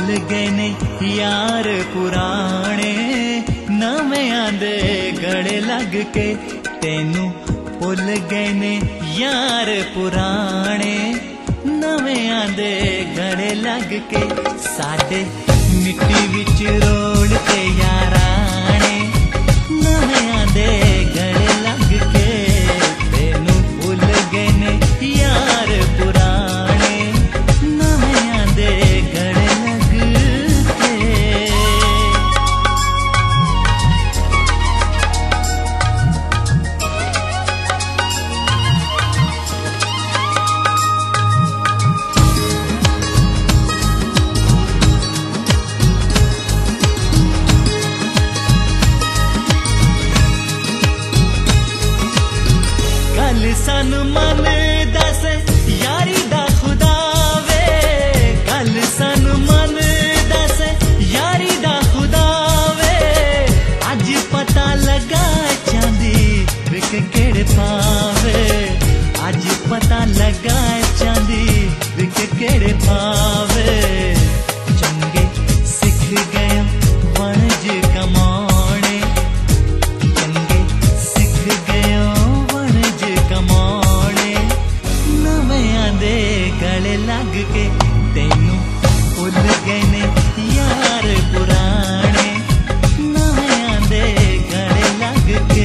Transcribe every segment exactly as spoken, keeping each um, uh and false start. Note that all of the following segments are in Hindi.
गए ने यार पुराने नवें दे गले लग के तेनू भुल गए ने यार पुराने नवें दे गले लग के साडे मिट्टी विच रोल के याराने नवें दे गले लग के तेनू भुल गए ने यार पुराने नवें दे गले लग के। गल सन मन दस यारी दा खुदा वे गल सन मन दस यारी दा खुदा वे अज पता लगा चांदी विक केड़े पावे अज पता लगा चांदी विक केड़े पावे चंगे सिख गए वणज कमाने चंगे सिख गए वणज कमाने नवें दे गले लग के तेनू भुल गए ने यार पुराने नवें दे गले लग के।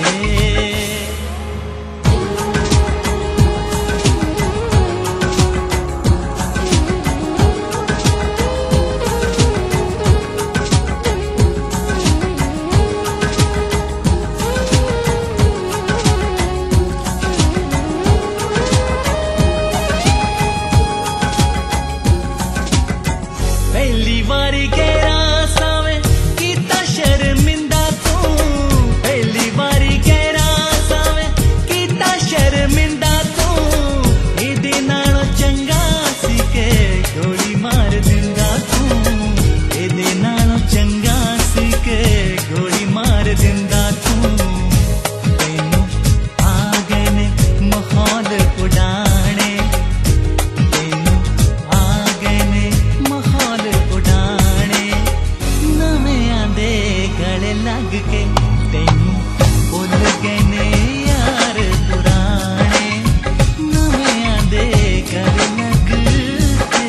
पहली बारी गहरा सावें कीता शर्मिंदा तू पहली बारी गहरा सावें कीता शर्मिंदा तू इहदे नालों चंगा सी के गोली मार दिंदा तू इहदे नालों चंगा सी के गोली मार दिंदा तू तेनू आ गए ने माहौल उड़ाने तेनू आ गए ने माहौल उड़ाने नवें दे गले लग के तेनू भुल गए ने यार पुराने नवें दे गले लग के।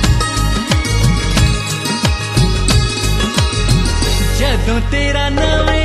जदों तेरा नवें